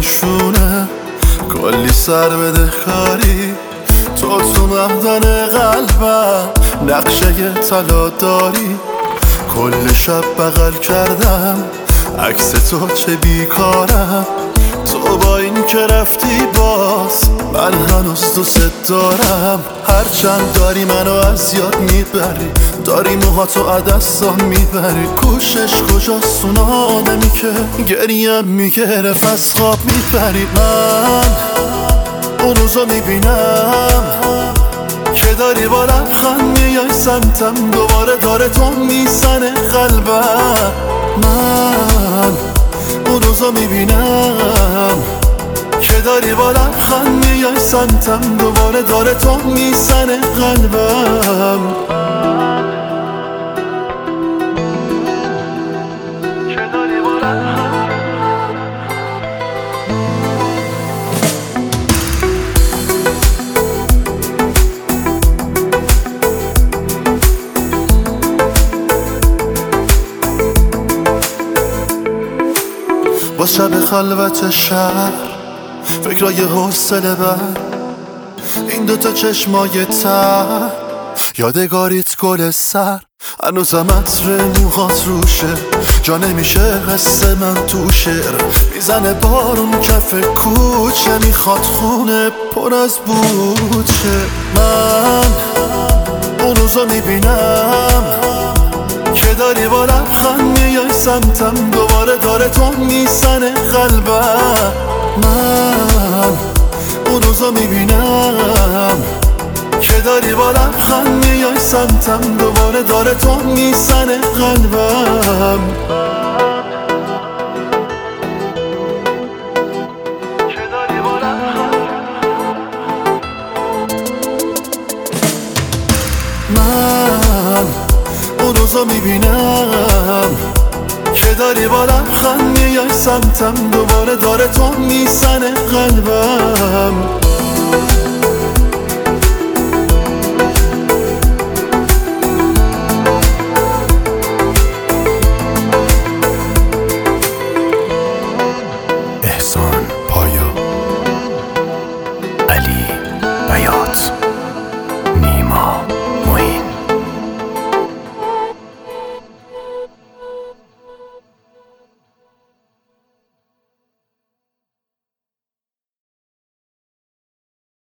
شونه کلی سر بده کاری تو مهدن قلبم نقشه طلا داری کل شب بغل کردم عکس تو چه بیکارم تو با این که رفتی باز من هنوز دوست دارم هرچند داری منو از یاد میبری داری موهاتو عدسا میبری کوشش کجاست اون آدمی که گریم میگرف از خواب میبری من اون روزو میبینم که داری با لبخند میای سمتم دوباره داره تو میزنه قلبم من اون روزو میبینم که داری با لبخند میای سمتم دوباره داره تو میزنه قلبم با شب خلوت شهر فکرای حوصله بر این دوتا چشمای تر یادگاریت گل سر هنوزم عطر موهات روشه جا نمیشه قصه من تو شعر میزنه بارون کف کوچه میخواد خونه پر از بوچه من اون روزو میبینم که داری با لبخند میای سمتم دوباره داره تو میزنه قلبم من اون روزو میبینم که داری با لبخند میای سمتم دوباره داره تو میزنه قلبم من اون روزو میبینم که داری با لبخند میای سمتم دوباره داره تو میزنه قلبم احسان پایان.